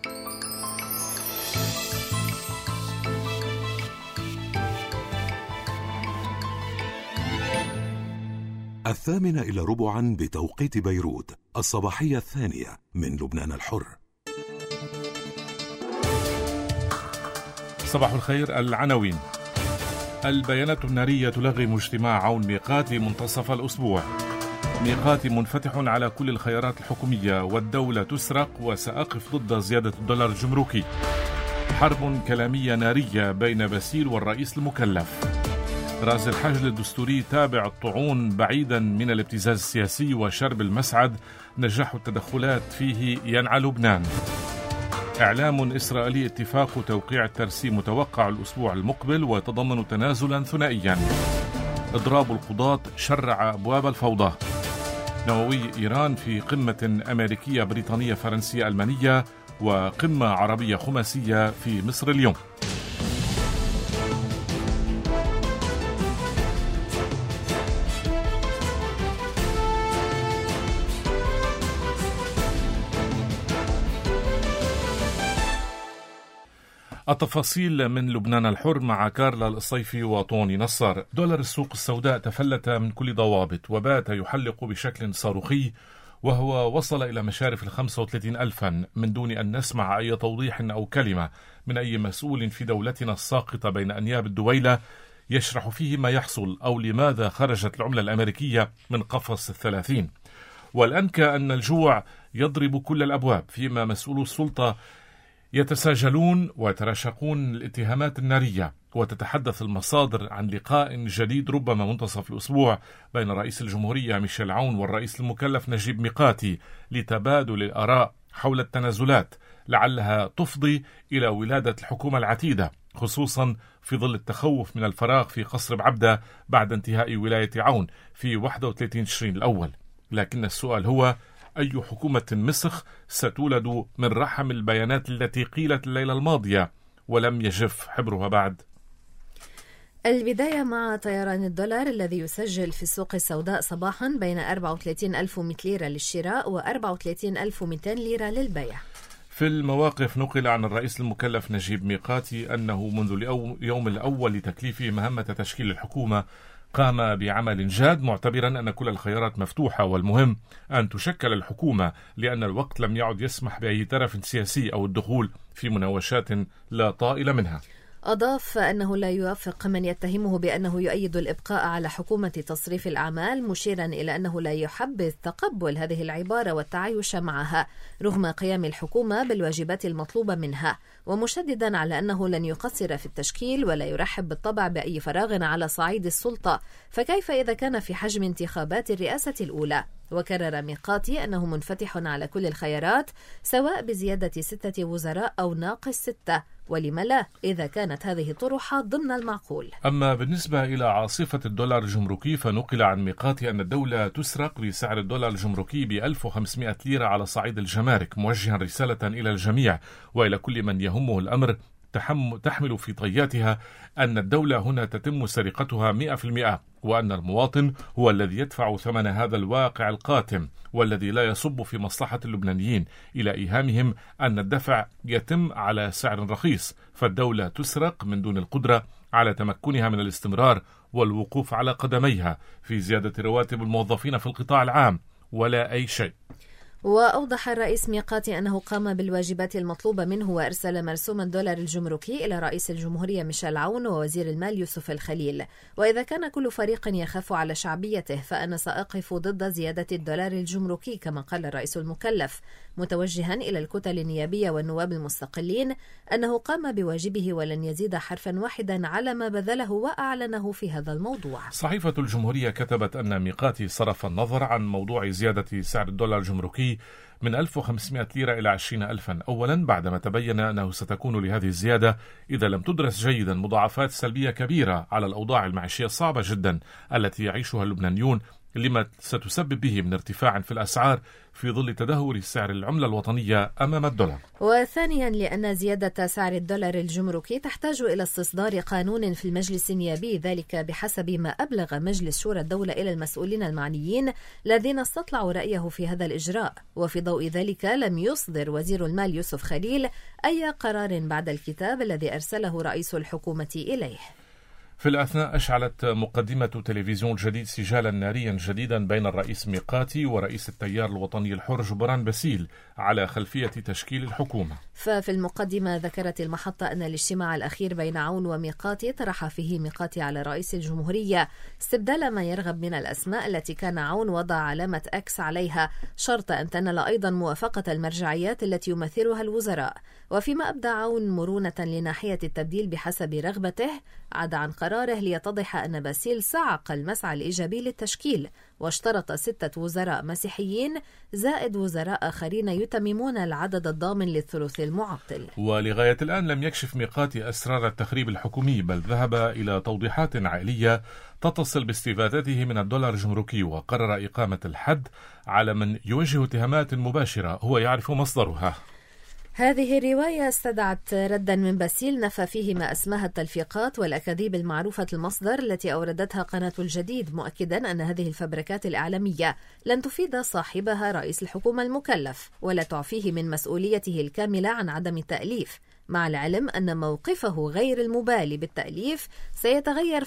الثامنة إلى ربعا بتوقيت بيروت، الصباحية الثانية من لبنان الحر. صباح الخير. العناوين: البيانات النارية تلغم اجتماع عون ميقاتي منتصف الأسبوع. ميقاتي منفتح على كل الخيارات الحكومية، والدولة تسرق وسأقف ضد زيادة الدولار الجمركي. حرب كلامية نارية بين باسيل والرئيس المكلف. رأس الحجر الدستوري تابع الطعون بعيدا من الابتزاز السياسي وشرب المسعد، نجاح التدخلات فيه ينعى لبنان. إعلام إسرائيلي اتفاق توقيع الترسيم متوقع الأسبوع المقبل ويتضمن تنازلا ثنائيا. إضراب القضاة شرع أبواب الفوضى. نووي إيران في قمة أمريكية بريطانية فرنسية ألمانية وقمة عربية خماسية في مصر اليوم. التفاصيل من لبنان الحر مع كارلا الصيفي وطوني نصار. دولار السوق السوداء تفلت من كل ضوابط وبات يحلق بشكل صاروخي، وهو وصل إلى مشارف 35 ألفا من دون أن نسمع أي توضيح أو كلمة من أي مسؤول في دولتنا الساقطة بين أنياب الدويلة يشرح فيه ما يحصل أو لماذا خرجت العملة الأمريكية من قفص 30. والأنكى أن الجوع يضرب كل الأبواب، فيما مسؤولو السلطة يتساجلون ويتراشقون الاتهامات النارية، وتتحدث المصادر عن لقاء جديد ربما منتصف الأسبوع بين رئيس الجمهورية ميشيل عون والرئيس المكلف نجيب ميقاتي لتبادل الآراء حول التنازلات، لعلها تفضي إلى ولادة الحكومة العتيدة، خصوصا في ظل التخوف من الفراغ في قصر بعبدة بعد انتهاء ولاية عون في 31 تشرين الأول. لكن السؤال هو: أي حكومة مسخ ستولد من رحم البيانات التي قيلت الليلة الماضية ولم يجف حبرها بعد؟ البداية مع طيران الدولار الذي يسجل في السوق السوداء صباحا بين 34,100 ليرة للشراء و 34,200 ليرة للبيع. في المواقف نقل عن الرئيس المكلف نجيب ميقاتي أنه منذ اليوم الأول لتكليفه مهمة تشكيل الحكومة قام بعمل جاد، معتبرا أن كل الخيارات مفتوحة والمهم أن تشكل الحكومة، لأن الوقت لم يعد يسمح بأي طرف سياسي أو الدخول في مناوشات لا طائل منها. أضاف أنه لا يوافق من يتهمه بأنه يؤيد الإبقاء على حكومة تصريف الأعمال، مشيرا إلى أنه لا يحبذ تقبل هذه العبارة والتعايش معها رغم قيام الحكومة بالواجبات المطلوبة منها، ومشددا على أنه لن يقصر في التشكيل ولا يرحب بالطبع بأي فراغ على صعيد السلطة، فكيف إذا كان في حجم انتخابات الرئاسة الأولى؟ وكرر ميقاتي أنه منفتح على كل الخيارات سواء بزيادة 6 وزراء أو ناقص 6، ولم لا إذا كانت هذه طروحة ضمن المعقول. أما بالنسبة إلى عاصفة الدولار الجمركي فنقل عن ميقاتي أن الدولة تسرق بسعر الدولار الجمركي ب 1500 ليرة على صعيد الجمارك، موجها رسالة إلى الجميع وإلى كل من يهمه الأمر تحمل في طياتها أن الدولة هنا تتم سرقتها 100%، وأن المواطن هو الذي يدفع ثمن هذا الواقع القاتم والذي لا يصب في مصلحة اللبنانيين، إلى إيهامهم أن الدفع يتم على سعر رخيص، فالدولة تسرق من دون القدرة على تمكنها من الاستمرار والوقوف على قدميها في زيادة رواتب الموظفين في القطاع العام ولا أي شيء. وأوضح الرئيس ميقاتي أنه قام بالواجبات المطلوبة منه وأرسل مرسوم الدولار الجمركي إلى رئيس الجمهورية ميشيل عون ووزير المال يوسف الخليل، وإذا كان كل فريق يخاف على شعبيته فأنا سأقف ضد زيادة الدولار الجمركي كما قال الرئيس المكلف، متوجها إلى الكتل النيابية والنواب المستقلين أنه قام بواجبه ولن يزيد حرفا واحدا على ما بذله وأعلنه في هذا الموضوع. صحيفة الجمهورية كتبت أن ميقاتي صرف النظر عن موضوع زيادة سعر الدولار الجمركي من 1500 ليرة إلى 20,000 أولا، بعدما تبين أنه ستكون لهذه الزيادة إذا لم تدرس جيدا مضاعفات سلبية كبيرة على الأوضاع المعيشية الصعبة جدا التي يعيشها اللبنانيون لما ستسبب به من ارتفاع في الأسعار في ظل تدهور سعر العملة الوطنية أمام الدولار. وثانيا لأن زيادة سعر الدولار الجمركي تحتاج إلى استصدار قانون في المجلس النيابي، ذلك بحسب ما أبلغ مجلس شورى الدولة إلى المسؤولين المعنيين الذين استطلعوا رأيه في هذا الإجراء. وفي ضوء ذلك لم يصدر وزير المال يوسف خليل أي قرار بعد الكتاب الذي أرسله رئيس الحكومة إليه. في الأثناء أشعلت مقدمة تلفزيون الجديد سجالا ناريا جديدا بين الرئيس ميقاتي ورئيس التيار الوطني الحر جبران باسيل على خلفية تشكيل الحكومة. ففي المقدمة ذكرت المحطة أن الاجتماع الأخير بين عون وميقاتي طرح فيه ميقاتي على رئيس الجمهورية استبدال ما يرغب من الأسماء التي كان عون وضع علامة أكس عليها، شرط أن تنال أيضا موافقة المرجعيات التي يمثلها الوزراء. وفيما أبدى عون مرونة لناحية التبديل بحسب رغبته، عاد عن قراره ليتضح أن باسيل صعق المسعى الإيجابي للتشكيل، واشترط 6 وزراء مسيحيين زائد وزراء آخرين يتممون العدد الضامن للثلث المعطل. ولغاية الآن لم يكشف ميقاتي أسرار التخريب الحكومي، بل ذهب إلى توضيحات عائلية تتصل باستفادته من الدولار الجمركي، وقرر إقامة الحد على من يوجه اتهامات مباشرة هو يعرف مصدرها. هذه الرواية استدعت ردا من باسيل نفى فيه ما أسماها التلفيقات والأكاذيب المعروفة المصدر التي أوردتها قناة الجديد، مؤكدا أن هذه الفبركات الإعلامية لن تفيد صاحبها رئيس الحكومة المكلف ولا تعفيه من مسؤوليته الكاملة عن عدم التأليف، مع العلم أن موقفه غير المبالي بالتأليف سيتغير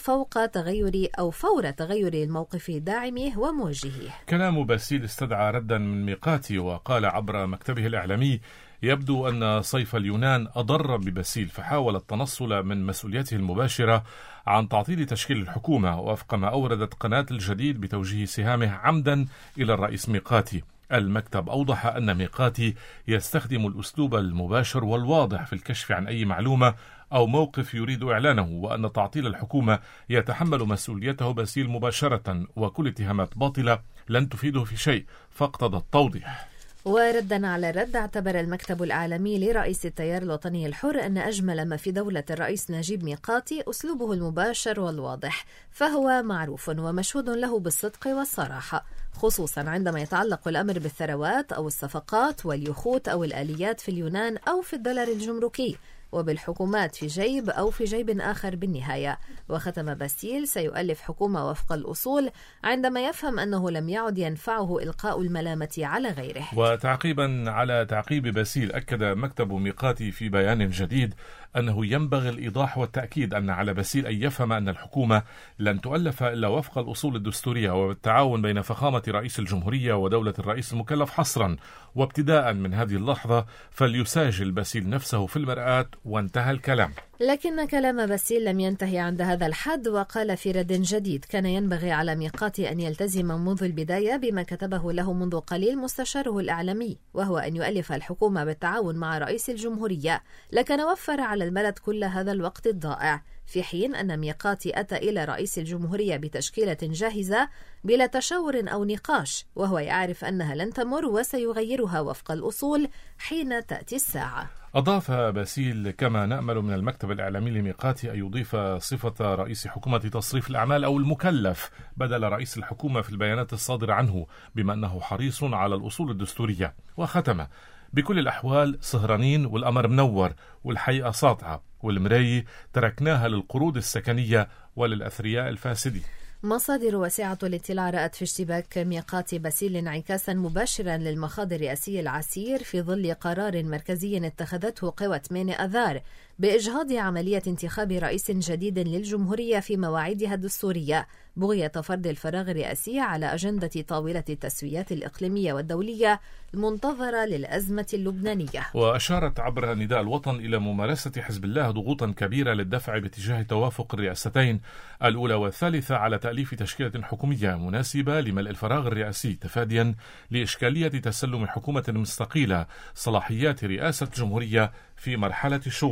فور تغير الموقف داعميه وموجهيه. كلام باسيل استدعى ردا من ميقاتي، وقال عبر مكتبه الإعلامي: يبدو أن صيف اليونان أضر بباسيل، فحاول التنصل من مسؤوليته المباشرة عن تعطيل تشكيل الحكومة، وفق ما أوردت قناة الجديد بتوجيه سهامه عمدا إلى الرئيس ميقاتي. المكتب أوضح أن ميقاتي يستخدم الأسلوب المباشر والواضح في الكشف عن أي معلومة أو موقف يريد إعلانه، وأن تعطيل الحكومة يتحمل مسؤوليته باسيل مباشرة، وكل اتهامات باطلة لن تفيده في شيء، فاقتضى التوضيح. وردا على الرد، اعتبر المكتب العالمي لرئيس التيار الوطني الحر أن أجمل ما في دولة الرئيس نجيب ميقاتي أسلوبه المباشر والواضح، فهو معروف ومشهود له بالصدق والصراحة، خصوصا عندما يتعلق الأمر بالثروات أو الصفقات واليخوت أو الآليات في اليونان أو في الدولار الجمركي، وبالحكومات في جيب أو في جيب آخر بالنهاية. وختم باسيل: سيؤلف حكومة وفق الأصول عندما يفهم أنه لم يعد ينفعه إلقاء الملامة على غيره. وتعقيبا على تعقيب باسيل، أكد مكتب ميقاتي في بيان جديد أنه ينبغي الإيضاح والتأكيد أن على باسيل أن يفهم أن الحكومة لن تؤلف إلا وفق الأصول الدستورية وبالتعاون بين فخامة رئيس الجمهورية ودولة الرئيس المكلف حصرا، وابتداء من هذه اللحظة فليساجل باسيل نفسه في المرآة، وانتهى الكلام. لكن كلام باسيل لم ينتهي عند هذا الحد، وقال في رد جديد: كان ينبغي على ميقاتي أن يلتزم منذ البداية بما كتبه له منذ قليل مستشاره الإعلامي، وهو أن يؤلف الحكومة بالتعاون مع رئيس الجمهورية، لكان وفر على البلد كل هذا الوقت الضائع، في حين أن ميقاتي أتى إلى رئيس الجمهورية بتشكيلة جاهزة بلا تشاور أو نقاش، وهو يعرف أنها لن تمر وسيغيرها وفق الأصول حين تأتي الساعة. أضاف باسيل: كما نأمل من المكتب الإعلامي لميقاتي أن يضيف صفة رئيس حكومة تصريف الأعمال أو المكلف بدل رئيس الحكومة في البيانات الصادرة عنه، بما أنه حريص على الأصول الدستورية. وختم: بكل الأحوال سهرانين والأمر منور والحقيقة ساطعة، والمراية تركناها للقروض السكنية وللأثرياء الفاسدين. مصادر واسعة الاطلاع رأت في اشتباك ميقاتي باسيل انعكاسا مباشرا للمخاض الرئاسي العسير في ظل قرار مركزي اتخذته قوى 8 آذار بإجهاض عملية انتخاب رئيس جديد للجمهورية في مواعيدها الدستورية، بغية فرض الفراغ الرئاسي على أجندة طاولة التسويات الإقليمية والدولية المنتظرة للأزمة اللبنانية. وأشارت عبر نداء الوطن إلى ممارسة حزب الله ضغوطا كبيرة للدفع باتجاه توافق الرئاستين الأولى والثالثة على تأليف تشكيلة حكومية مناسبة لملء الفراغ الرئاسي، تفاديا لإشكالية تسلم حكومة مستقيلة صلاحيات رئاسة الجمهورية في مرحلة الشغور.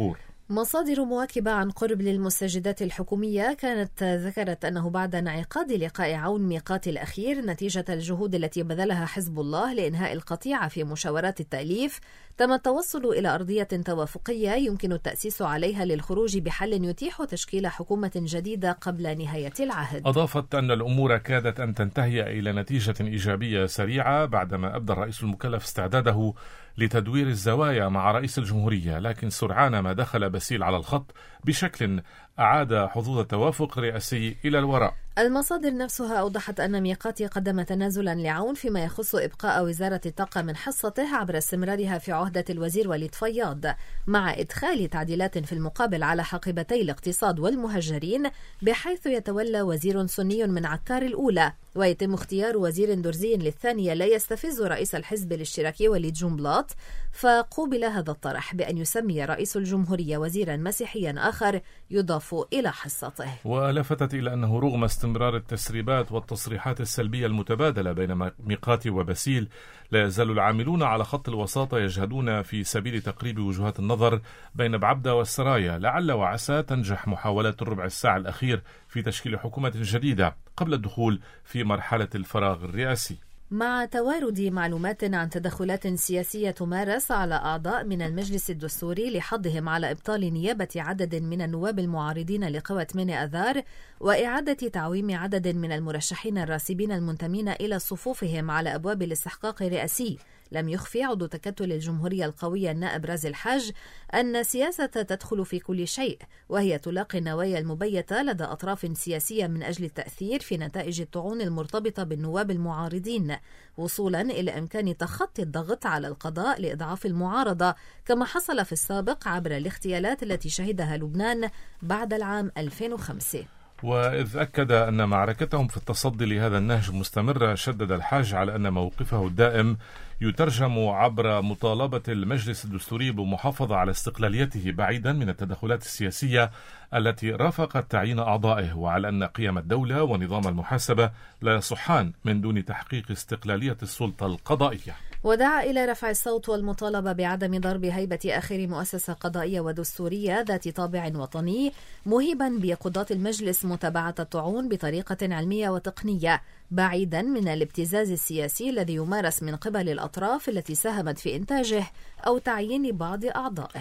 مصادر مواكبة عن قرب للمستجدات الحكومية كانت ذكرت أنه بعد انعقاد لقاء عون ميقات الأخير نتيجة الجهود التي بذلها حزب الله لإنهاء القطيعة في مشاورات التأليف، تم التوصل إلى أرضية توافقية يمكن التأسيس عليها للخروج بحل يتيح تشكيل حكومة جديدة قبل نهاية العهد. أضافت أن الأمور كادت أن تنتهي إلى نتيجة إيجابية سريعة بعدما أبدى الرئيس المكلف استعداده لتدوير الزوايا مع رئيس الجمهورية، لكن سرعان ما دخل باسيل على الخط بشكل أعاد حظوظ التوافق الرئاسي إلى الوراء. المصادر نفسها أوضحت أن ميقاتي قدم تنازلا لعون فيما يخص إبقاء وزارة الطاقة من حصته عبر استمرارها في عهدة الوزير وليد فياض، مع إدخال تعديلات في المقابل على حقيبتي الاقتصاد والمهجرين، بحيث يتولى وزير سني من عكار الأولى ويتم اختيار وزير درزي للثانية لا يستفز رئيس الحزب الاشتراكي وليد جنبلاط. فقوبل هذا الطرح بأن يسمي رئيس الجمهورية وزيرا مسيحيا آخر يضاف إلى حصته. ولفتت إلى أنه رغم استمرار التسريبات والتصريحات السلبية المتبادلة بين ميقاتي وباسيل، لا يزال العاملون على خط الوساطة يجهدون في سبيل تقريب وجهات النظر بين بعبدة والسرايا، لعل وعسى تنجح محاولات الربع الساعة الأخير في تشكيل حكومة جديدة قبل الدخول في مرحلة الفراغ الرئاسي. مع توارد معلومات عن تدخلات سياسية تمارس على أعضاء من المجلس الدستوري لحضهم على إبطال نيابة عدد من النواب المعارضين لقوى 8 آذار وإعادة تعويم عدد من المرشحين الراسبين المنتمين إلى صفوفهم على أبواب الاستحقاق الرئاسي، لم يخفي عضو تكتل الجمهورية القوية النائب رازي الحاج أن السياسة تدخل في كل شيء، وهي تلاقي النوايا المبيتة لدى أطراف سياسية من أجل التأثير في نتائج الطعون المرتبطة بالنواب المعارضين، وصولا إلى إمكان تخطي الضغط على القضاء لإضعاف المعارضة كما حصل في السابق عبر الاغتيالات التي شهدها لبنان بعد العام 2005. وإذ أكد أن معركتهم في التصدي لهذا النهج مستمرة، شدد الحاج على أن موقفه الدائم يترجم عبر مطالبة المجلس الدستوري بالمحافظة على استقلاليته بعيدا من التدخلات السياسية التي رافقت تعيين أعضائه، وعلى أن قيم الدولة ونظام المحاسبة لا يصحان من دون تحقيق استقلالية السلطة القضائية. ودعا إلى رفع الصوت والمطالبة بعدم ضرب هيبة آخر مؤسسة قضائية ودستورية ذات طابع وطني، مهيبا بقضاة المجلس متابعة الطعون بطريقة علمية وتقنية بعيدا من الابتزاز السياسي الذي يمارس من قبل الأطراف التي ساهمت في إنتاجه أو تعيين بعض أعضائه.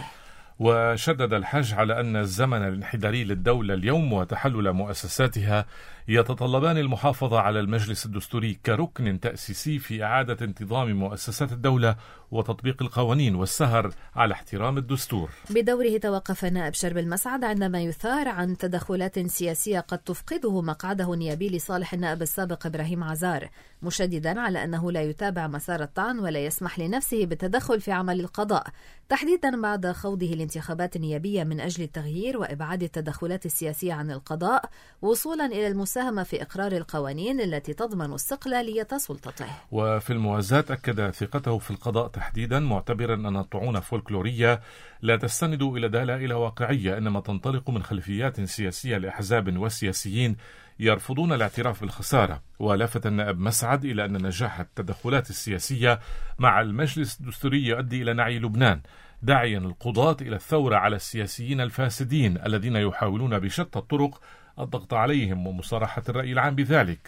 وشدد الحاج على أن الزمن الانحداري للدولة اليوم وتحلل مؤسساتها يتطلبان المحافظة على المجلس الدستوري كركن تأسيسي في إعادة انتظام مؤسسات الدولة وتطبيق القوانين والسهر على احترام الدستور. بدوره توقف النائب شرب المسعد عندما يثار عن تدخلات سياسية قد تفقده مقعده النيابي لصالح النائب السابق إبراهيم عزار، مشددا على أنه لا يتابع مسار الطعن ولا يسمح لنفسه بالتدخل في عمل القضاء، تحديدا بعد خوضه الانتخابات النيابية من أجل التغيير وإبعاد التدخلات السياسية عن القضاء، وصولا إلى المساهمة في إقرار القوانين التي تضمن استقلالية سلطته. وفي الموازاة أكد ثقته في القضاء تحديدا، معتبرا أن الطعون فولكلورية لا تستند إلى دلائل واقعية، إنما تنطلق من خلفيات سياسية لأحزاب وسياسيين يرفضون الاعتراف بالخسارة. ولفت النائب مسعد إلى أن نجاح التدخلات السياسية مع المجلس الدستوري يؤدي إلى نعي لبنان، داعيا القضاة إلى الثورة على السياسيين الفاسدين الذين يحاولون بشتى الطرق الضغط عليهم ومصارحة الرأي العام بذلك،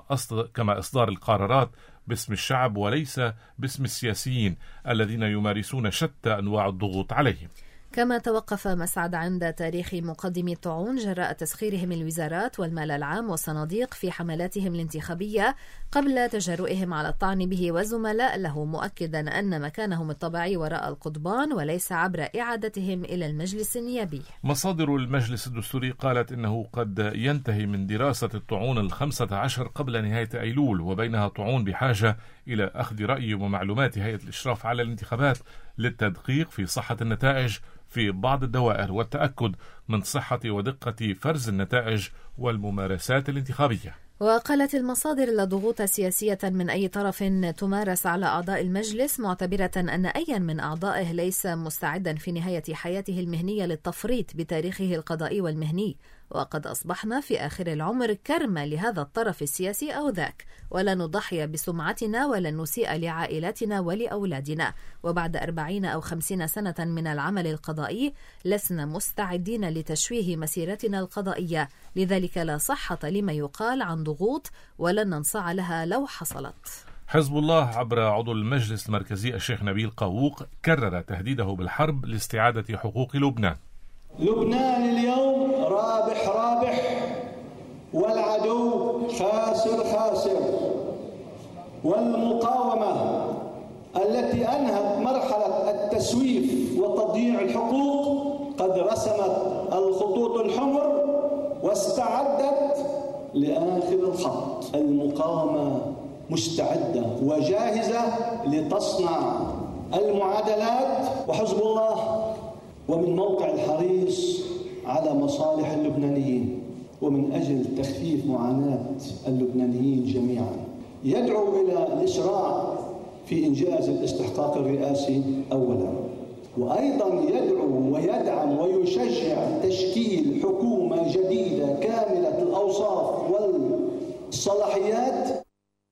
كما إصدار القرارات باسم الشعب وليس باسم السياسيين الذين يمارسون شتى أنواع الضغوط عليهم. كما توقف مسعد عند تاريخ مقدمي الطعون جراء تسخيرهم الوزارات والمال العام والصناديق في حملاتهم الانتخابية قبل تجرؤهم على الطعن به والزملاء له، مؤكدا أن مكانهم الطبيعي وراء القضبان وليس عبر إعادتهم إلى المجلس النيابي. مصادر المجلس الدستوري قالت إنه قد ينتهي من دراسة الطعون 15 قبل نهاية أيلول، وبينها طعون بحاجة إلى أخذ رأي ومعلومات هيئة الإشراف على الانتخابات للتدقيق في صحة النتائج في بعض الدوائر والتأكد من صحة ودقة فرز النتائج والممارسات الانتخابية. وقالت المصادر لا ضغوط سياسية من أي طرف تمارس على أعضاء المجلس، معتبرة أن أي من أعضائه ليس مستعدا في نهاية حياته المهنية للتفريط بتاريخه القضائي والمهني، وقد أصبحنا في آخر العمر كرمة لهذا الطرف السياسي أو ذاك، ولا نضحي بسمعتنا ولا نسيء لعائلاتنا ولأولادنا. وبعد 40 أو 50 سنة من العمل القضائي لسنا مستعدين لتشويه مسيرتنا القضائية، لذلك لا صحة لما يقال عن ضغوط ولن ننصاع لها لو حصلت. حزب الله عبر عضو المجلس المركزي الشيخ نبيل قاووق كرر تهديده بالحرب لاستعادة حقوق لبنان. لبنان اليوم رابح رابح والعدو خاسر خاسر، والمقاومة التي أنهت مرحلة التسويف وتضييع الحقوق قد رسمت الخطوط الحمر واستعدت لآخر الخط. المقاومة مستعدة وجاهزة لتصنع المعادلات، وحزب الله ومن موقع الحريص على مصالح اللبنانيين ومن أجل تخفيف معاناة اللبنانيين جميعا يدعو إلى الإسراع في إنجاز الاستحقاق الرئاسي أولا، وأيضا يدعو ويدعم ويشجع تشكيل حكومة جديدة كاملة الأوصاف والصلاحيات.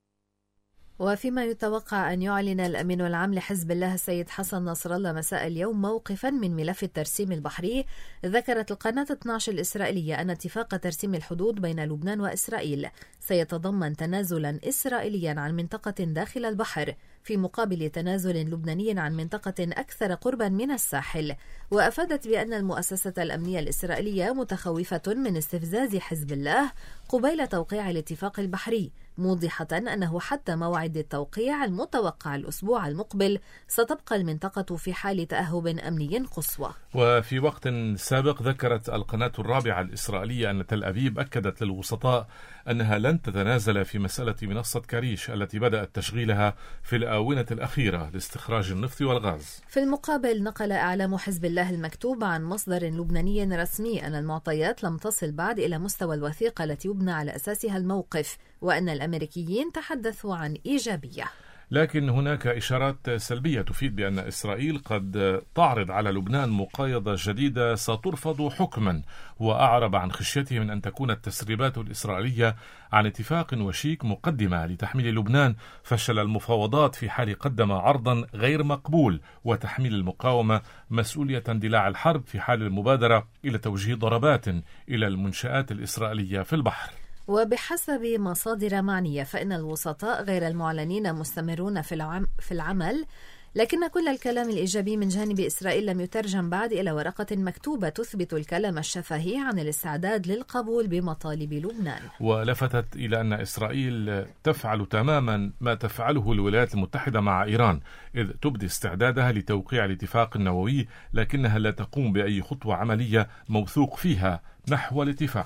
وفيما يتوقع أن يعلن الأمين العام لحزب الله السيد حسن نصر الله مساء اليوم موقفا من ملف الترسيم البحري، ذكرت القناة 12 الإسرائيلية أن اتفاق ترسيم الحدود بين لبنان وإسرائيل سيتضمن تنازلا إسرائيليا عن منطقة داخل البحر في مقابل تنازل لبناني عن منطقة أكثر قربا من الساحل. وأفادت بأن المؤسسة الأمنية الإسرائيلية متخوفة من استفزاز حزب الله قبيل توقيع الاتفاق البحري، موضحة أنه حتى موعد التوقيع المتوقع الأسبوع المقبل ستبقى المنطقة في حال تأهب أمني قصوى. وفي وقت سابق ذكرت القناة الرابعة الإسرائيلية أن تل أبيب أكدت للوسطاء أنها لن تتنازل في مسألة منصة كريش التي بدأت تشغيلها في الآونة الأخيرة لاستخراج النفط والغاز. في المقابل نقل إعلام حزب الله المكتوب عن مصدر لبناني رسمي أن المعطيات لم تصل بعد إلى مستوى الوثيقة التي يبنى على أساسها الموقف، وأن الأمريكيين تحدثوا عن إيجابية. لكن هناك إشارات سلبية تفيد بأن إسرائيل قد تعرض على لبنان مقايضة جديدة سترفض حكما، وأعرب عن خشيته من أن تكون التسريبات الإسرائيلية عن اتفاق وشيك مقدمة لتحميل لبنان فشل المفاوضات في حال قدم عرضا غير مقبول، وتحميل المقاومة مسؤولية اندلاع الحرب في حال المبادرة إلى توجيه ضربات إلى المنشآت الإسرائيلية في البحر. وبحسب مصادر معنية فإن الوسطاء غير المعلنين مستمرون في العمل، لكن كل الكلام الإيجابي من جانب إسرائيل لم يترجم بعد إلى ورقة مكتوبة تثبت الكلام الشفهي عن الاستعداد للقبول بمطالب لبنان. ولفتت إلى أن إسرائيل تفعل تماما ما تفعله الولايات المتحدة مع إيران، إذ تبدي استعدادها لتوقيع الاتفاق النووي، لكنها لا تقوم بأي خطوة عملية موثوق فيها نحو الاتفاق.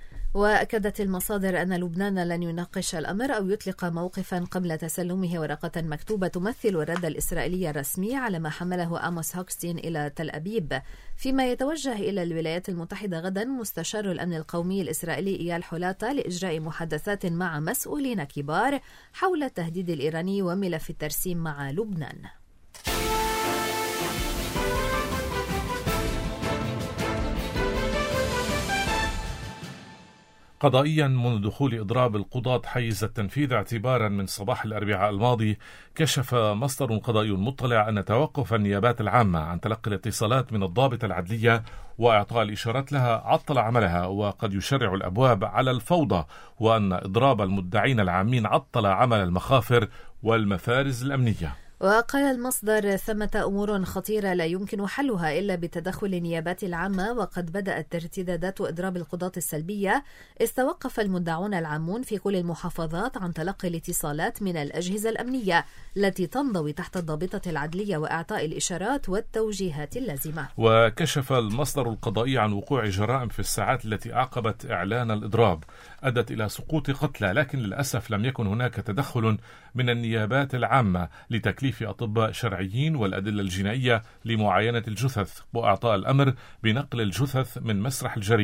وأكدت المصادر أن لبنان لن يناقش الأمر أو يطلق موقفا قبل تسلمه ورقة مكتوبة تمثل الرد الإسرائيلي الرسمي على ما حمله آموس هوكستين إلى تل أبيب. فيما يتوجه إلى الولايات المتحدة غدا مستشار الأمن القومي الإسرائيلي إيال حولاتا لإجراء محادثات مع مسؤولين كبار حول التهديد الإيراني وملف الترسيم مع لبنان. قضائيا منذ دخول إضراب القضاة حيز التنفيذ اعتبارا من صباح الأربعاء الماضي، كشف مصدر قضائي مطلع أن توقف النيابات العامة عن تلقي الاتصالات من الضابطة العدلية وإعطاء الإشارات لها عطل عملها وقد يشرع الأبواب على الفوضى، وأن إضراب المدعين العامين عطل عمل المخافر والمفارز الأمنية. وقال المصدر ثمة أمور خطيرة لا يمكن حلها إلا بتدخل النيابات العامة، وقد بدأت ارتدادات إضراب القضاة السلبية، استوقف المدعون العامون في كل المحافظات عن تلقي الاتصالات من الأجهزة الأمنية التي تنضوي تحت الضابطة العدلية وإعطاء الإشارات والتوجيهات اللازمة. وكشف المصدر القضائي عن وقوع جرائم في الساعات التي أعقبت إعلان الإضراب أدت إلى سقوط قتلى، لكن للأسف لم يكن هناك تدخل من النيابات العامة لتكليف أطباء شرعيين والأدلة الجنائية لمعاينة الجثث وإعطاء الأمر بنقل الجثث من مسرح الجريمة.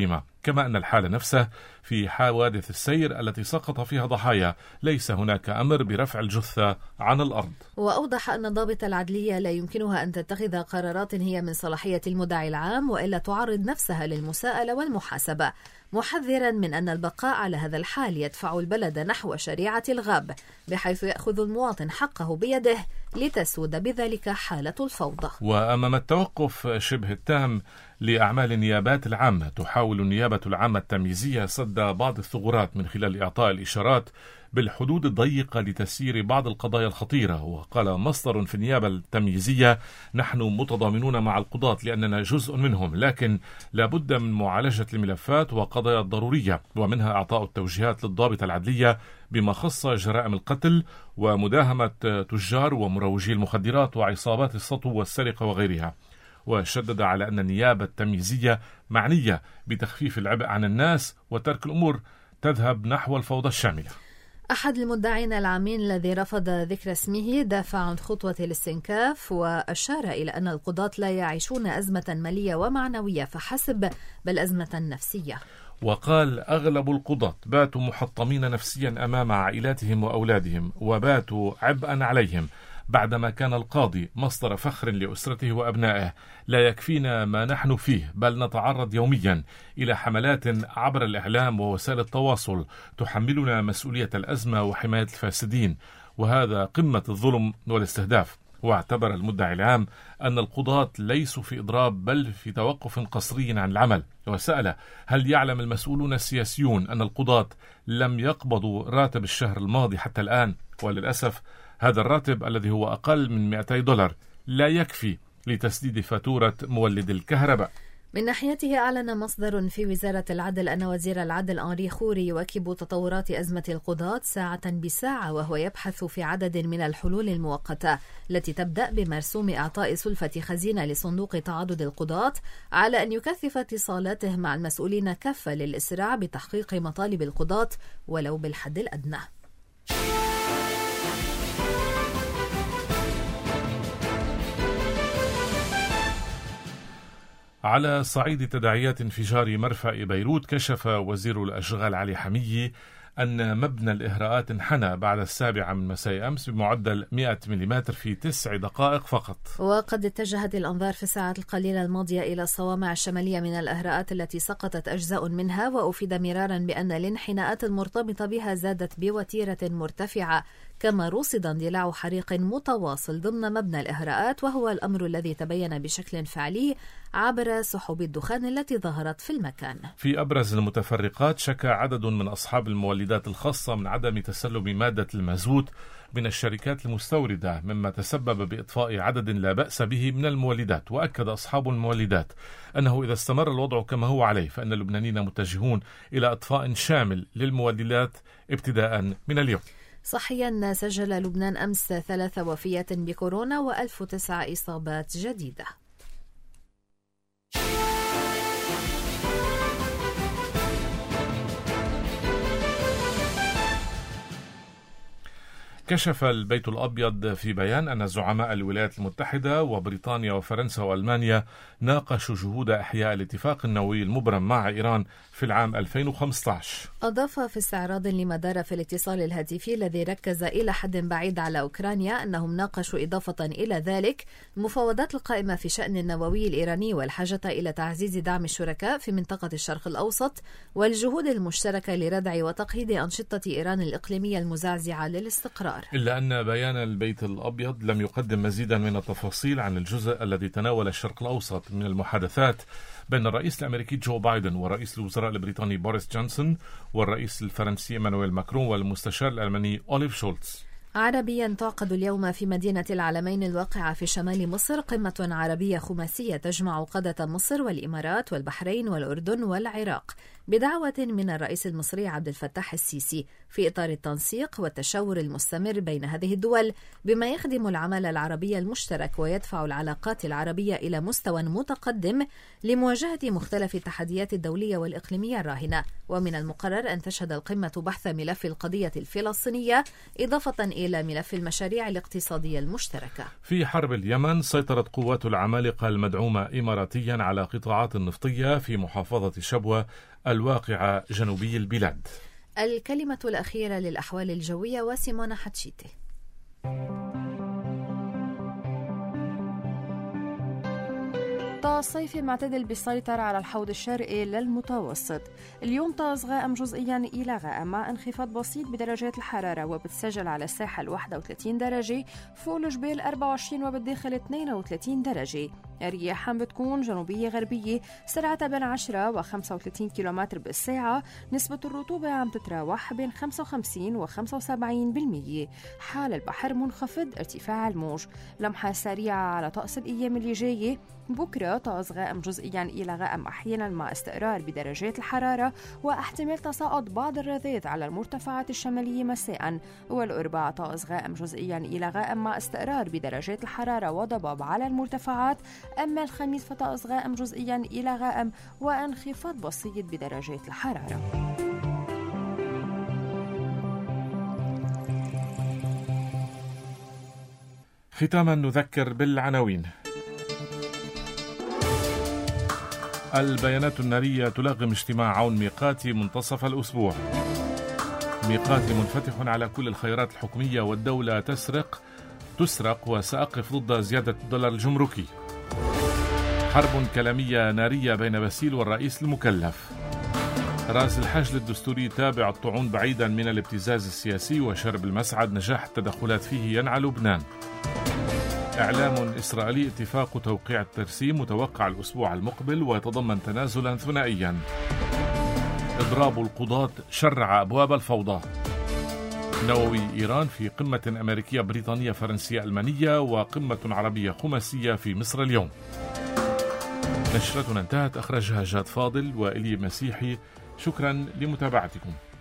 كما أن الحالة نفسه في حوادث السير التي سقط فيها ضحايا ليس هناك أمر برفع الجثة عن الأرض. وأوضح أن ضابط العدلية لا يمكنها أن تتخذ قرارات هي من صلاحية المدعي العام وإلا تعرض نفسها للمساءلة والمحاسبة، محذرا من أن البقاء على هذا الحال يدفع البلد نحو شريعة الغاب، بحيث يأخذ المواطن حقه بيده لتسود بذلك حالة الفوضى. وأمام التوقف شبه التام لأعمال النيابات العامة، تحاول النيابة العامة التمييزية سد بعض الثغرات من خلال إعطاء الإشارات بالحدود الضيقة لتسيير بعض القضايا الخطيرة. وقال مصدر في النيابة التمييزية: نحن متضامنون مع القضاة لأننا جزء منهم، لكن لابد من معالجة الملفات وقضايا الضرورية، ومنها إعطاء التوجيهات للضابط العدلية بما خص جرائم القتل ومداهمة تجار ومروجي المخدرات وعصابات السطو والسرقة وغيرها. وشدد على أن النيابة التمييزية معنية بتخفيف العبء عن الناس وترك الأمور تذهب نحو الفوضى الشاملة. أحد المدعين العامين الذي رفض ذكر اسمه دافع عن خطوة الاستنكاف، وأشار إلى أن القضاة لا يعيشون أزمة مالية ومعنوية فحسب، بل أزمة نفسية. وقال: أغلب القضاة باتوا محطمين نفسيا أمام عائلاتهم وأولادهم، وباتوا عبئا عليهم بعدما كان القاضي مصدر فخر لأسرته وأبنائه. لا يكفينا ما نحن فيه، بل نتعرض يوميا إلى حملات عبر الإعلام ووسائل التواصل تحملنا مسؤولية الأزمة وحماية الفاسدين، وهذا قمة الظلم والاستهداف. واعتبر المدعي العام أن القضاة ليسوا في إضراب بل في توقف قسري عن العمل، وسأل: هل يعلم المسؤولون السياسيون أن القضاة لم يقبضوا راتب الشهر الماضي حتى الآن؟ وللأسف هذا الراتب الذي هو أقل من $200 لا يكفي لتسديد فاتورة مولد الكهرباء. من ناحيته أعلن مصدر في وزارة العدل أن وزير العدل أنري خوري يواكب تطورات أزمة القضاة ساعة بساعة، وهو يبحث في عدد من الحلول المؤقتة التي تبدأ بمرسوم إعطاء سلفة خزينة لصندوق تعاضد القضاة، على أن يكثف اتصالاته مع المسؤولين كافة للإسراع بتحقيق مطالب القضاة ولو بالحد الأدنى. على صعيد تداعيات انفجار مرفأ بيروت، كشف وزير الأشغال علي حمية أن مبنى الإهراءات انحنى بعد 7 مساء أمس بمعدل 100 ملم في 9 دقائق فقط. وقد اتجهت الأنظار في الساعات القليلة الماضية إلى الصوامع الشمالية من الإهراءات التي سقطت أجزاء منها، وأفيد مرارا بأن الانحناءات المرتبطة بها زادت بوتيرة مرتفعة، كما رصد اندلاع حريق متواصل ضمن مبنى الإهراءات، وهو الأمر الذي تبين بشكل فعلي عبر سحب الدخان التي ظهرت في المكان. في أبرز المتفرقات، شكى عدد من أصحاب المولدات الخاصة من عدم تسلب مادة المازوت من الشركات المستوردة، مما تسبب بإطفاء عدد لا بأس به من المولدات. وأكد أصحاب المولدات أنه إذا استمر الوضع كما هو عليه فإن اللبنانيين متجهون إلى إطفاء شامل للمولدات ابتداء من اليوم. صحيا سجل لبنان أمس 3 وفيات بكورونا و1009 إصابات جديدة. كشف البيت الأبيض في بيان أن زعماء الولايات المتحدة وبريطانيا وفرنسا وألمانيا ناقشوا جهود إحياء الاتفاق النووي المبرم مع إيران في العام 2015. أضاف في استعراض لما دار في الاتصال الهاتفي الذي ركز إلى حد بعيد على أوكرانيا أنهم ناقشوا إضافة إلى ذلك المفاوضات القائمة في شأن النووي الإيراني والحاجة إلى تعزيز دعم الشركاء في منطقة الشرق الأوسط والجهود المشتركة لردع وتقييد أنشطة إيران الإقليمية المزعزعة للاستقرار. إلا أن بيان البيت الأبيض لم يقدم مزيدا من التفاصيل عن الجزء الذي تناول الشرق الأوسط من المحادثات بين الرئيس الأمريكي جو بايدن ورئيس الوزراء البريطاني بوريس جونسون والرئيس الفرنسي إيمانويل ماكرون والمستشار الألماني أوليف شولتز. عربيا تعقد اليوم في مدينة العلمين الواقعة في شمال مصر قمة عربية خماسية تجمع قادة مصر والإمارات والبحرين والأردن والعراق بدعوة من الرئيس المصري عبد الفتاح السيسي في إطار التنسيق والتشاور المستمر بين هذه الدول بما يخدم العمل العربي المشترك ويدفع العلاقات العربية إلى مستوى متقدم لمواجهة مختلف التحديات الدولية والإقليمية الراهنة. ومن المقرر أن تشهد القمة بحث ملف القضية الفلسطينية إضافة إلى ملف المشاريع الاقتصادية المشتركة. في حرب اليمن سيطرت قوات العمالقة المدعومة إماراتيا على قطاعات نفطية في محافظة شبوة الواقعة جنوبي البلاد. الكلمة الأخيرة للأحوال الجوية وسيمونا حتشيتي. طقس صيفي معتدل بيسيطر على الحوض الشرقي للمتوسط. اليوم طقس غائم جزئيا إلى غائم مع انخفاض بسيط بدرجات الحرارة، وبتسجل على الساحل 31 درجة، فوق الجبال 24 وبالداخل 32 درجة. الرياح بتكون جنوبية غربية سرعتها بين 10 و 35 كيلومتر بالساعة. نسبة الرطوبة عم تتراوح بين 55 و 75%. حال البحر منخفض ارتفاع الموج. لمحة سريعة على طقس الأيام اللي جاية. بكرة طقس غائم جزئيا إلى غائم أحيانا مع استقرار بدرجات الحرارة واحتمال تساقط بعض الرذاذ على المرتفعات الشمالية مساء. والأربعاء طقس غائم جزئيا إلى غائم مع استقرار بدرجات الحرارة وضباب على المرتفعات. أما الخميس فطقس غائم جزئيا إلى غائم وانخفاض بسيط بدرجات الحرارة. ختاما نذكر بالعناوين. البيانات النارية تلغم اجتماع عون ميقاتي منتصف الأسبوع. ميقاتي منفتح على كل الخيارات الحكومية والدولة تسرق وسأقف ضد زيادة الدولار الجمركي. حرب كلامية نارية بين باسيل والرئيس المكلف. رأس الحشد الدستوري تابع الطعون بعيدا من الابتزاز السياسي وشرب المسعد نجاح التدخلات فيه ينعى لبنان. إعلام إسرائيلي اتفاق توقيع الترسيم متوقع الأسبوع المقبل ويتضمن تنازلا ثنائيا. إضراب القضاة شرع أبواب الفوضى. نووي إيران في قمة أمريكية بريطانية فرنسية ألمانية وقمة عربية خماسية في مصر اليوم. نشرتنا انتهت، أخرجها جاد فاضل وإلي مسيحي. شكرا لمتابعتكم.